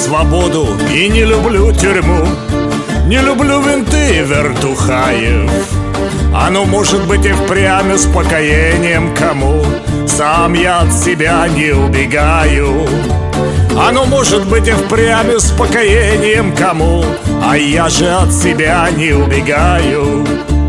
свободу и не люблю тюрьму. Не люблю винты вертухаев. Оно может быть и впрямь успокоением кому. Сам я от себя не убегаю. Оно может быть и впрямь успокоением кому. А я же от себя не убегаю.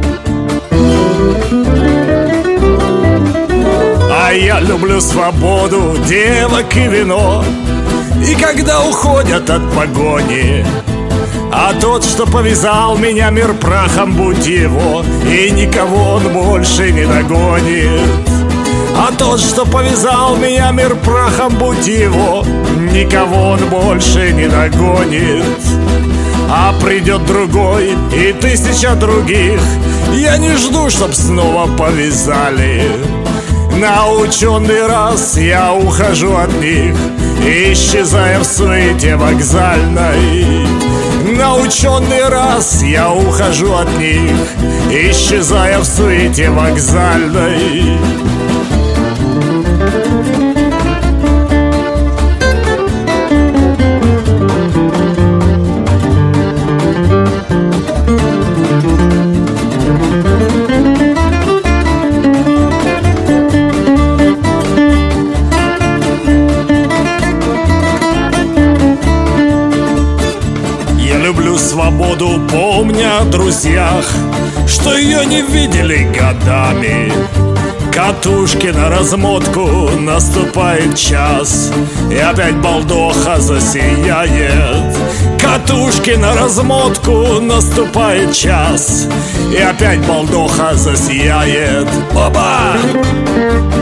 А я люблю свободу, девок и вино. И когда уходят от погони, а тот, что повязал меня, мир прахом будь его, и никого он больше не догонит. А тот, что повязал меня, мир прахом будь его, никого он больше не догонит. А придет другой и 1000 других, я не жду, чтоб снова повязали. Наученный раз я ухожу от них, исчезая в суете вокзальной. Наученный раз я ухожу от них, исчезая в суете вокзальной. Люблю свободу, помня о друзьях, что ее не видели годами. Катушки на размотку, наступает час, и опять балдоха засияет. Катушки на размотку, наступает час, и опять балдоха засияет. Опа!